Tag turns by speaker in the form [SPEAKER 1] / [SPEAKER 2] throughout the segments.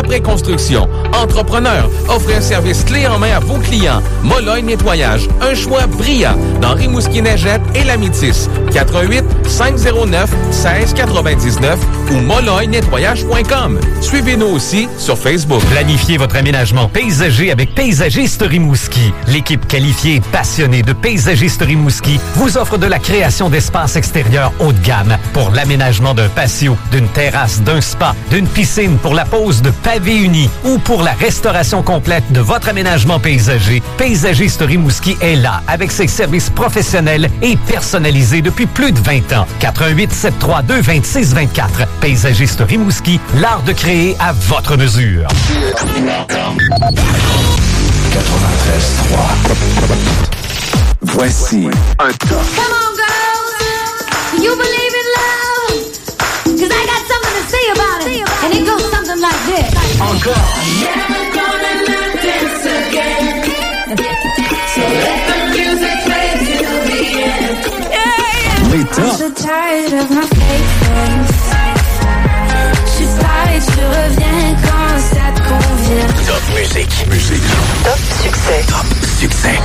[SPEAKER 1] après-construction, entrepreneur, offre un service clé en main à vos clients. Molloy Nettoyage, un choix brillant dans Rimouski-Neigette et la Métis. 88 509 1699 ou molloynettoyage.com. Suivez-nous aussi sur Facebook.
[SPEAKER 2] Planifiez votre aménagement paysager avec Paysagiste Rimouski. L'équipe qualifiée et passionnée de Paysagiste Rimouski vous offre de la création d'espaces extérieurs haut de gamme pour l'aménagement d'un patio, d'une terrasse, d'un spa, d'une piscine pour la pose de pavés unis ou pour la restauration complète de votre aménagement paysager. Paysagiste Rimouski est là avec ses services professionnels et personnalisés depuis plus de 20 ans. 88 732 26 24. Paysagiste Rimouski, l'art de créer à votre mesure.
[SPEAKER 3] 93.3. Voici un top.
[SPEAKER 4] Come on, girls. You believe in love? 'Cause I got something to say about it. And it goes something like this.
[SPEAKER 3] Encore.
[SPEAKER 4] Never gonna not dance again. So let the music play till the end. Yeah.
[SPEAKER 3] Les tops.
[SPEAKER 4] I'm so tired of my fake friends. Je suis pareil, je reviens quand ça te convient.
[SPEAKER 3] Top musique. Musique.
[SPEAKER 5] Top succès.
[SPEAKER 3] Top succès.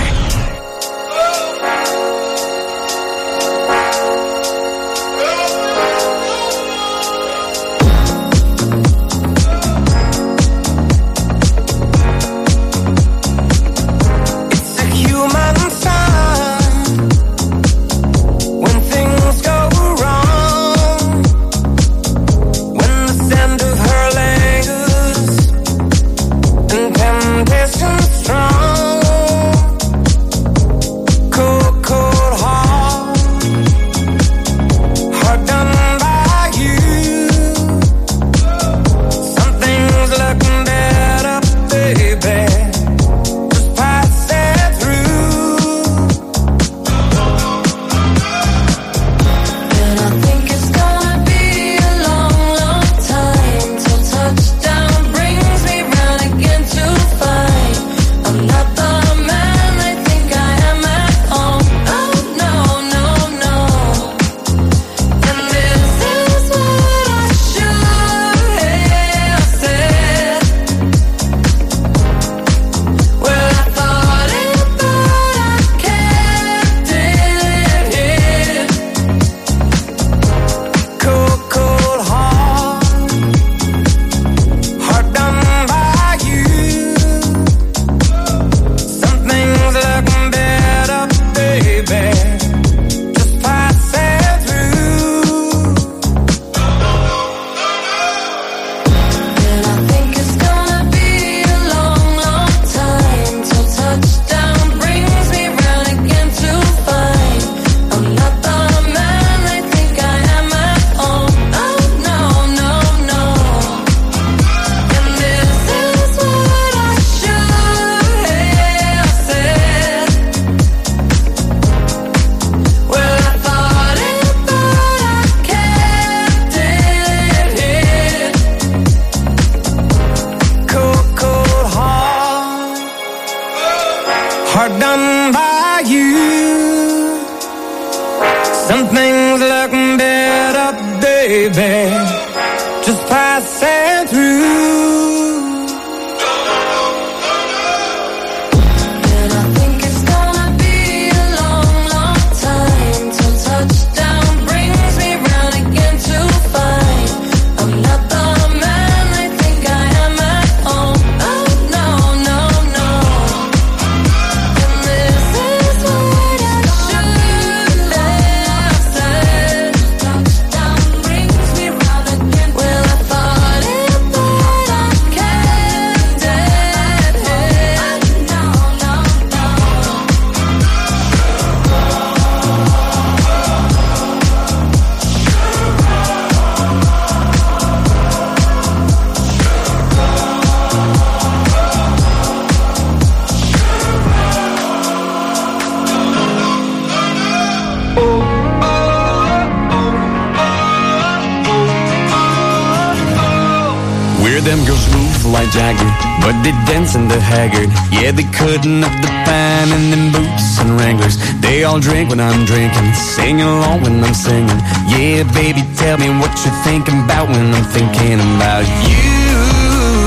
[SPEAKER 6] Them girls move like Jagger, but they dance in the haggard. Yeah, they couldn't up the pan in them boots and Wranglers. They all drink when I'm drinking, sing along when I'm singing. Yeah, baby, tell me what you're thinking about when I'm thinking about you.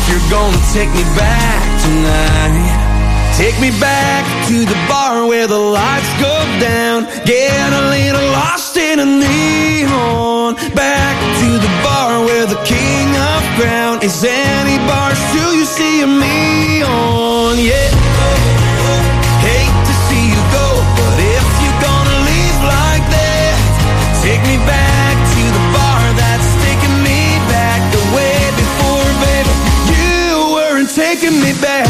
[SPEAKER 6] if you're gonna take me back tonight. Take me back to the bar where the lights go down. Get a little lost in a neon. Back to the bar where the king of ground is any bar still you see me on. Yeah. Hate to see you go, but if you're gonna leave like that, take me back to the bar that's taking me back the way before, baby. You weren't taking me back.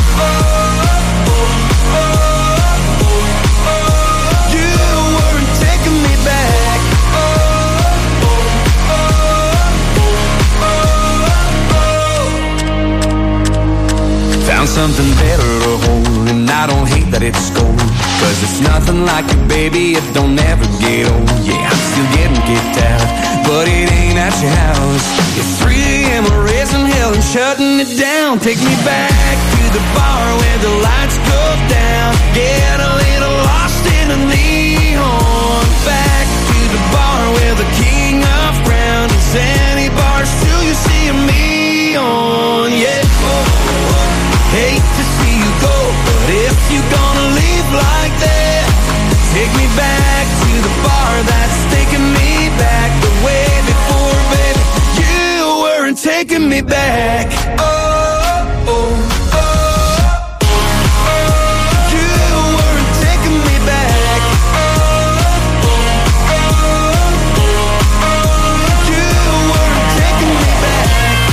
[SPEAKER 6] Found something better to hold, and I don't hate that it's gold. Cause it's nothing like it, baby, it don't ever get old. Yeah, I'm still getting kicked out, but it ain't at your house. It's 3 a.m. we're raising hell and shutting it down. Take me back to the bar where the lights go down. Get a little lost in a neon. Back to the bar where the king of ground is any bar still you see me on. Yeah. Hate to see you go, but if you're gonna leave like that, take me back to the bar that's taking me back the way before, baby. You weren't taking me back. Oh, oh, oh, oh. You weren't taking me back. Oh, oh, oh, oh. You weren't taking me back.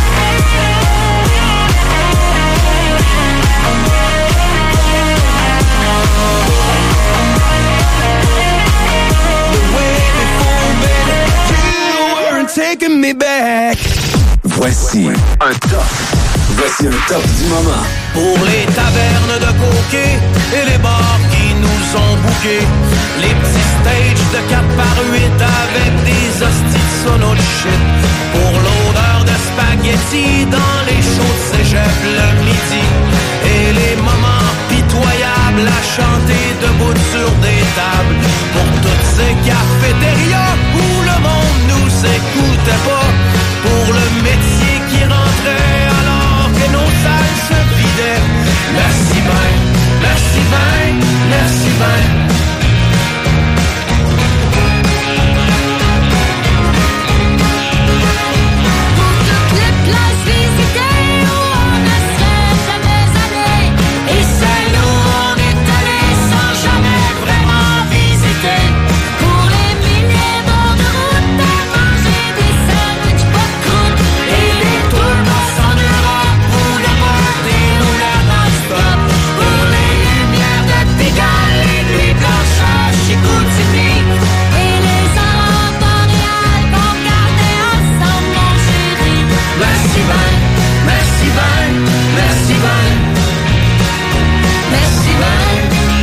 [SPEAKER 6] Taking me back.
[SPEAKER 3] Voici un top. Voici un top du moment.
[SPEAKER 5] Pour les tavernes de coquets et les bars qui nous ont bouqués, les petits stages de 4x8 avec des hosties de sono de shit. Pour l'odeur de spaghetti dans les shows de cégep le midi, et les moments pitoyables à chanter debout sur des tables. Pour toutes ces cafétérias où le monde nous écoutait pas, pour le métier qui rentrait alors que nos salles se vidaient. Merci ben, merci ben, merci ben.
[SPEAKER 4] Pour toutes les places visitées où on ne serait jamais allé, et celles où on est allé sans jamais vraiment visiter. Pour les milliers d'heures de route à manger des sandwichs pas de croûte, et les tourbos en Europe où le party roule non-stop. Pour les lumières de Pigalle, les nuits blanches à Chicoutimi, et les aurores boréales qu'on regardait ensemble, mon chéri.
[SPEAKER 5] Merci ben, merci ben, merci ben.
[SPEAKER 4] Merci ben.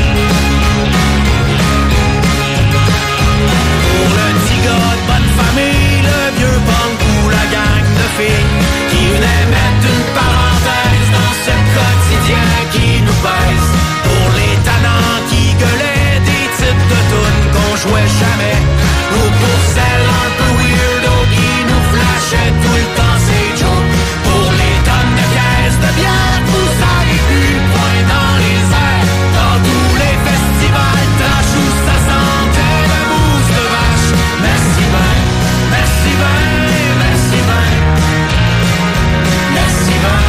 [SPEAKER 5] Pour le petit gars de bonne famille, le vieux punk ou la gang de filles qui venait mettre une parenthèse dans ce quotidien qui nous pèse. Pour les tannants qui gueulaient des types de tunes qu'on jouait jamais, ou pour celles un peu weirdo qui nous flashaient tout le temps ces jokes. Pour les tonnes de caisses de bière, vous avez vu, point dans les airs, dans tous les festivals trash où ça sentait la mousse de vache. Merci ben, merci ben, merci ben, merci ben.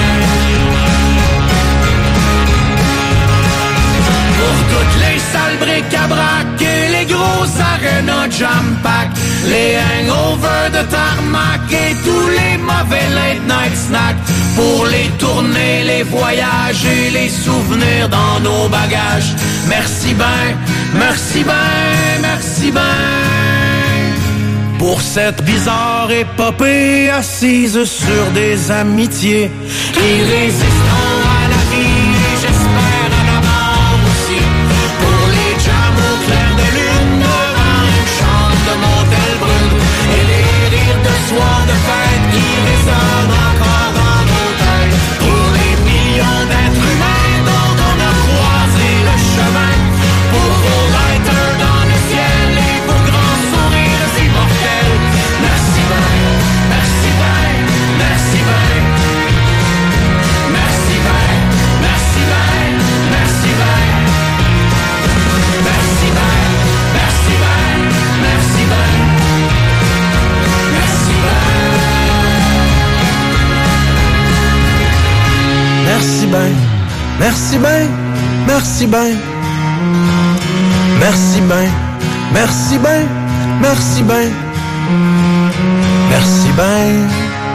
[SPEAKER 5] Pour toutes les salles bric-à-brac et les grosses arénas jam-pack, les hangovers de tarmac et tous les mauvais late-night snacks. Pour les tournées, les voyages et les souvenirs dans nos bagages. Merci ben, merci ben, merci ben. Pour cette bizarre épopée assise sur des amitiés qui résisteront à la vie, j'espère à la mort aussi. Pour les jams au clair de lune devant une chambre de motel brune, et les rires de soir de fête qui résonnent encore dans nos têtes. Pour les millions d'êtres humains dont on a croisé le chemin, pour vos lighters dans le ciel et vos grands sourires immortels. Merci ben, merci ben, merci ben. Merci ben, merci ben. Merci ben, merci ben, merci ben. Merci ben.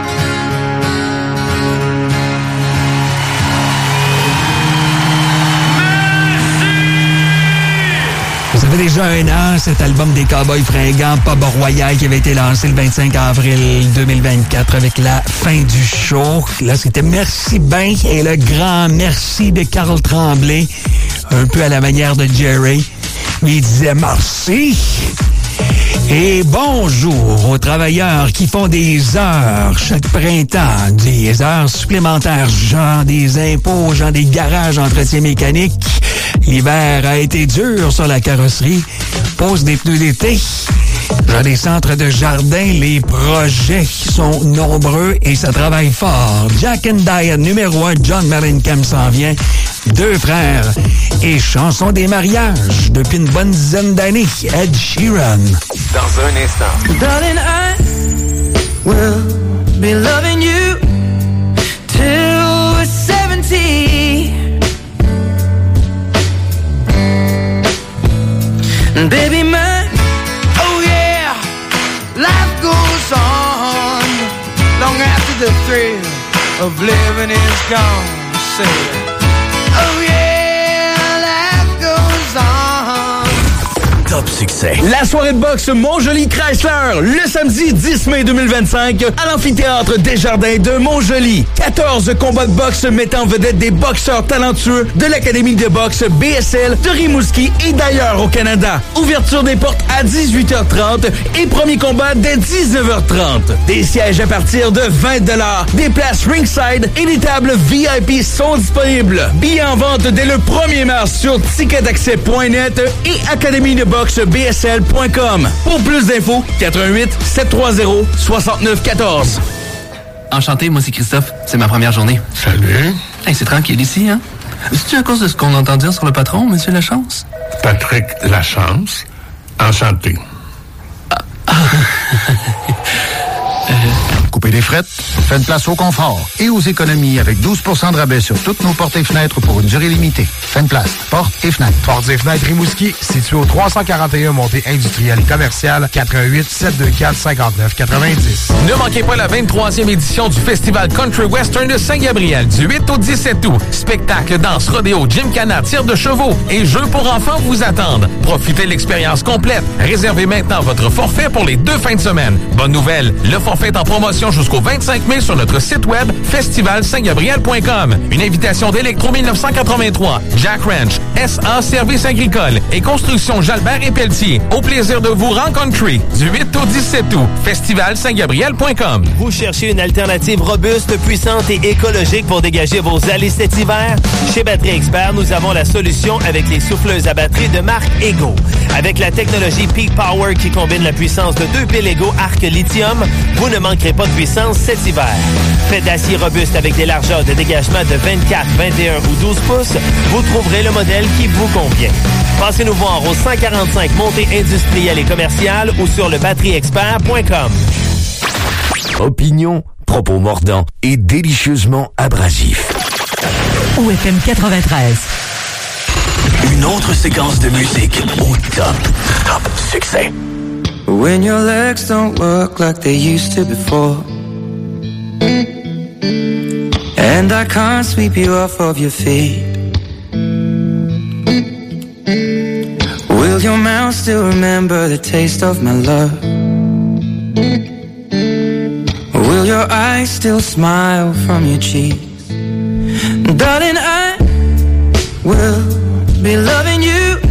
[SPEAKER 7] Ça fait déjà un an, cet album des Cowboys fringants, Pub Royal, qui avait été lancé le 25 avril 2024 avec la fin du show. Là, c'était Merci ben et le grand merci de Carl Tremblay, un peu à la manière de Jerry. Il disait merci. Et bonjour aux travailleurs qui font des heures chaque printemps, des heures supplémentaires, genre des impôts, genre des garages d'entretien mécanique. L'hiver a été dur sur la carrosserie. Pose des pneus d'été. Genre des centres de jardin, les projets sont nombreux et ça travaille fort. Jack and Diane numéro 1, John Mellencamp s'en vient. Deux frères et chanson des mariages depuis une bonne dizaine d'années. Ed Sheeran.
[SPEAKER 3] Dans un instant.
[SPEAKER 5] Darling, I will be loving you till we're 70. And baby, man, oh yeah, life goes on long after the thrill of living is gone. Say it. Oh yeah, life goes on.
[SPEAKER 3] Top succès.
[SPEAKER 8] La soirée de boxe Montjoly Chrysler, le samedi 10 mai 2025, à l'amphithéâtre Desjardins de Montjoly. 14 combats de boxe mettant en vedette des boxeurs talentueux de l'Académie de boxe BSL de Rimouski et d'ailleurs au Canada. Ouverture des portes à 18h30 et premier combat dès 19h30. Des sièges à partir de 20 $, des places ringside et des tables VIP sont disponibles. Billets en vente dès le 1er mars sur ticketaccès.net et Académie de boxe BSL.com. Pour plus d'infos, 88 730 69 14.
[SPEAKER 9] Enchanté, moi c'est Christophe. C'est ma première journée.
[SPEAKER 10] Salut.
[SPEAKER 9] Hey, c'est tranquille ici, hein? C'est-tu à cause de ce qu'on entend dire sur le patron, Monsieur Lachance?
[SPEAKER 10] Patrick Lachance. Enchanté.
[SPEAKER 11] Coupez les frettes, faites place au confort et aux économies avec 12% de rabais sur toutes nos portes et fenêtres pour une durée limitée. Faites place, portes et fenêtres.
[SPEAKER 12] Portes et fenêtres Rimouski, situé au 341 Montée industrielle et commerciale, 88 724 59 90.
[SPEAKER 1] Ne manquez pas la 23e édition du Festival Country Western de Saint-Gabriel du 8 au 17 août. Spectacle, danse, rodéo, gymkhana, tir de chevaux et jeux pour enfants vous attendent. Profitez de l'expérience complète. Réservez maintenant votre forfait pour les 2 fins de semaine. Bonne nouvelle, le forfait est en promotion jusqu'au 25 mai sur notre site web festivalsaintgabriel.com. Une invitation d'Electro 1983, Jack Ranch, SA Services agricoles et Construction Jalbert et Pelletier. Au plaisir de vous rencontrer du 8 au 17 août. Festivalsaintgabriel.com.
[SPEAKER 13] Vous cherchez une alternative robuste, puissante et écologique pour dégager vos allées cet hiver? Chez Batterie Expert, nous avons la solution avec les souffleuses à batterie de marque Ego. Avec la technologie Peak Power qui combine la puissance de 2 piles Ego arc lithium, vous ne manquerez pas de puissance cet hiver. Fait d'acier robuste avec des largeurs de dégagement de 24, 21 ou 12 pouces, vous trouverez le modèle qui vous convient. Passez-nous voir au 145 Montée industrielle et commerciale ou sur le batterieexpert.com.
[SPEAKER 3] Opinion, propos mordants et délicieusement abrasifs.
[SPEAKER 14] OFM 93.
[SPEAKER 3] Une autre séquence de musique au top. Top succès.
[SPEAKER 5] When your legs don't work like they used to before, and I can't sweep you off of your feet, will your mouth still remember the taste of my love? Will your eyes still smile from your cheeks? Darling, I will be loving you